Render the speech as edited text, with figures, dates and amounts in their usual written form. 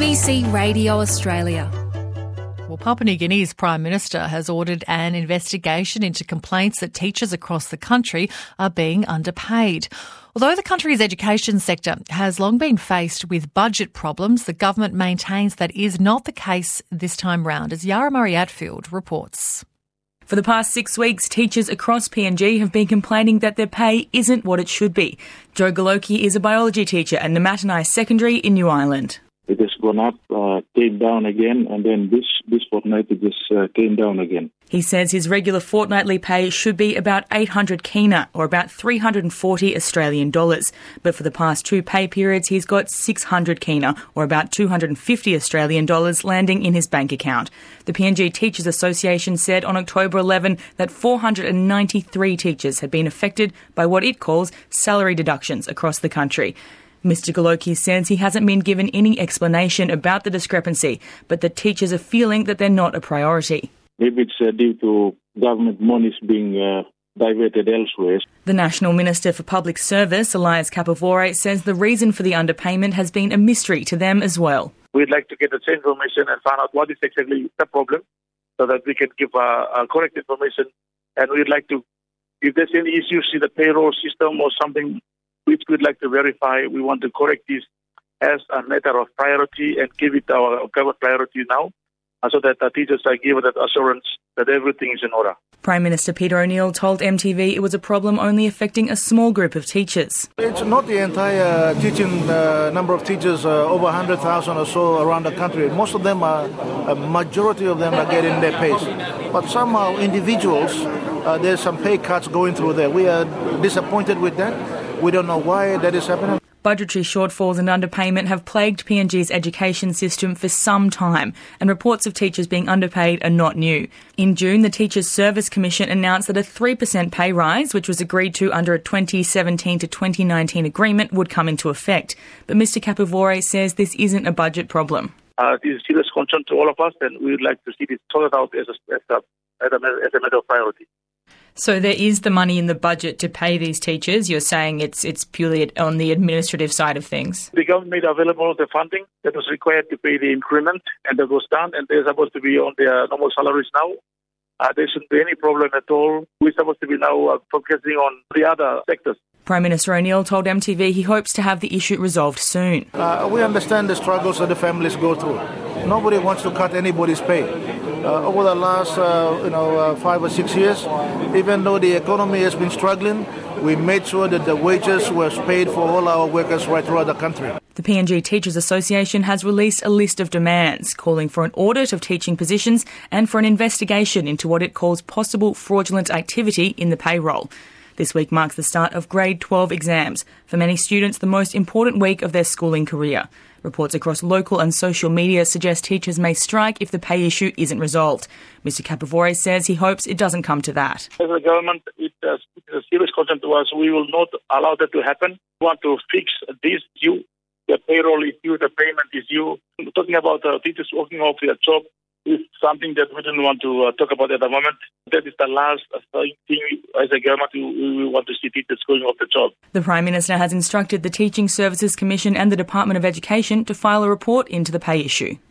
ABC Radio Australia. Well, Papua New Guinea's Prime Minister has ordered an investigation into complaints that teachers across the country are being underpaid. Although the country's education sector has long been faced with budget problems, the government maintains that is not the case this time round, as Yara Murray-Atfield reports. For the past 6 weeks, teachers across PNG have been complaining that their pay isn't what it should be. Joe Galoki is a biology teacher at Namatanai Secondary in New Ireland. It has gone up, came down again, and then this fortnight it just came down again. He says his regular fortnightly pay should be about 800 kina, or about 340 Australian dollars. But for the past 2 pay periods, he's got 600 kina, or about 250 Australian dollars, landing in his bank account. The PNG Teachers Association said on October 11 that 493 teachers had been affected by what it calls salary deductions across the country. Mr. Galoki says he hasn't been given any explanation about the discrepancy, but that teachers are feeling that they're not a priority. Maybe it's due to government monies being diverted elsewhere. The National Minister for Public Service, Elias Kapavore, says the reason for the underpayment has been a mystery to them as well. We'd like to get the information and find out what is actually the problem so that we can give correct information. And we'd like to, if there's any issues in the payroll system or something which we'd like to verify, we want to correct this as a matter of priority and give it our government priority now, so that the teachers are given that assurance that everything is in order. Prime Minister Peter O'Neill told MTV it was a problem only affecting a small group of teachers. It's not the entire teaching number of teachers, over 100,000 or so around the country. Most of them a majority of them are getting their pays. But somehow individuals, there's some pay cuts going through there. We are disappointed with that. We don't know why that is happening. Budgetary shortfalls and underpayment have plagued PNG's education system for some time, and reports of teachers being underpaid are not new. In June, the Teachers Service Commission announced that a 3% pay rise, which was agreed to under a 2017 to 2019 agreement, would come into effect. But Mr. Kapavore says this isn't a budget problem. This is a serious concern to all of us, and we would like to see this sorted out as a matter of priority. So there is the money in the budget to pay these teachers. You're saying it's purely on the administrative side of things. The government made available the funding that was required to pay the increment, and that was done, and they're supposed to be on their normal salaries now. There shouldn't be any problem at all. We're supposed to be now focusing on the other sectors. Prime Minister O'Neill told MTV he hopes to have the issue resolved soon. We understand the struggles that the families go through. Nobody wants to cut anybody's pay. Over the last 5 or 6 years, even though the economy has been struggling, we made sure that the wages were paid for all our workers right throughout the country. The PNG Teachers Association has released a list of demands calling for an audit of teaching positions and for an investigation into what it calls possible fraudulent activity in the payroll. This week marks the start of grade 12 exams, for many students the most important week of their schooling career. Reports across local and social media suggest teachers may strike if the pay issue isn't resolved. Mr. Kapavore says he hopes it doesn't come to that. As a government, it is a serious concern to us. We will not allow that to happen. We want to fix this issue. The payroll is due, the payment is due. We're talking about teachers working off their job is something that we don't want to talk about at the moment. That is the last thing as a government we want to see teachers going off the job. The Prime Minister has instructed the Teaching Services Commission and the Department of Education to file a report into the pay issue.